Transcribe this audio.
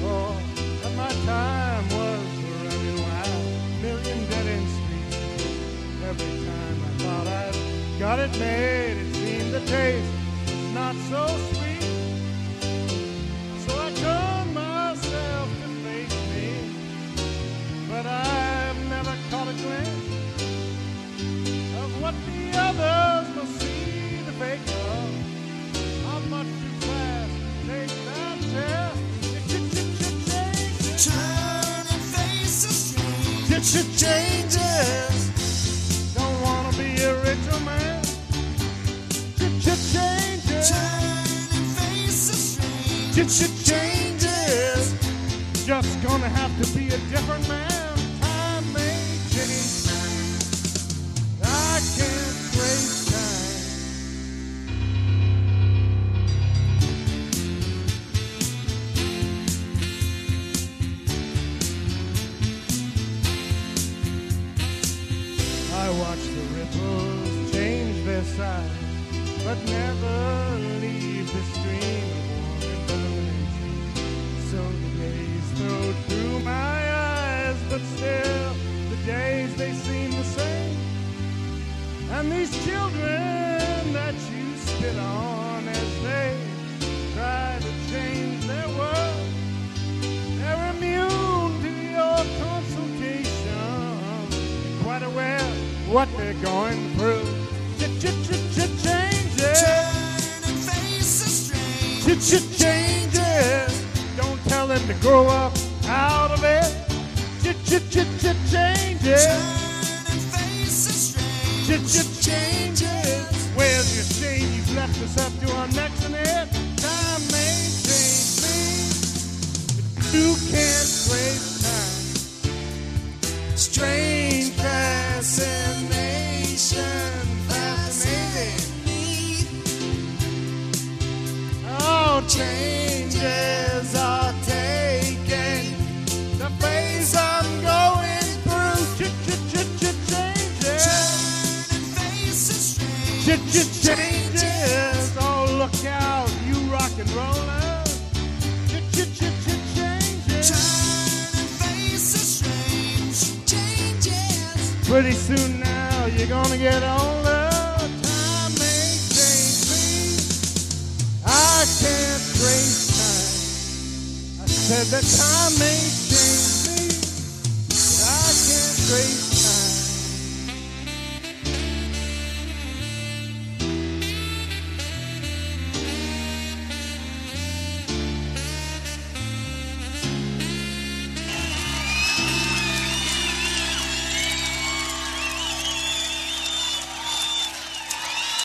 before, and my time was running wild. Million dead-end streets. Every time I thought I'd got it made, it seemed the taste was not so sweet. So I turned myself to face me, but I've never caught a glimpse of what the others must see the fake of. I'm much too fast to take that test. Turn and face the street. Changes. Don't wanna be a richer man. Changes. Turn and face the street. Changes. Just gonna have to be a different man. Time may change. I can't waste time. I watch the ripples change their size, but never leave the stream of warm imagination. So the days flow through my eyes, but still the days they seem the same. And these children that you spit on as they try to change their world, they're immune to your consultation. You're quite aware what they're going through. Changes. Turn and face the street. Changes. Don't tell them to grow up out of it. Changes. Turn and face the street. Changes. Where's your shame? You've left us up to our necks in it. Time may change me, but you can't waste time. Strange fascination, fascinating. Oh, changes are taking the phase I'm going through. Changes. Turn and face the street. Changes. Oh, look out, you rock and rollers. Changes. Turn and face the strange changes. Pretty soon now you're gonna get older. Time may change me. I can't trace time. I said that time may change me, but I can't trace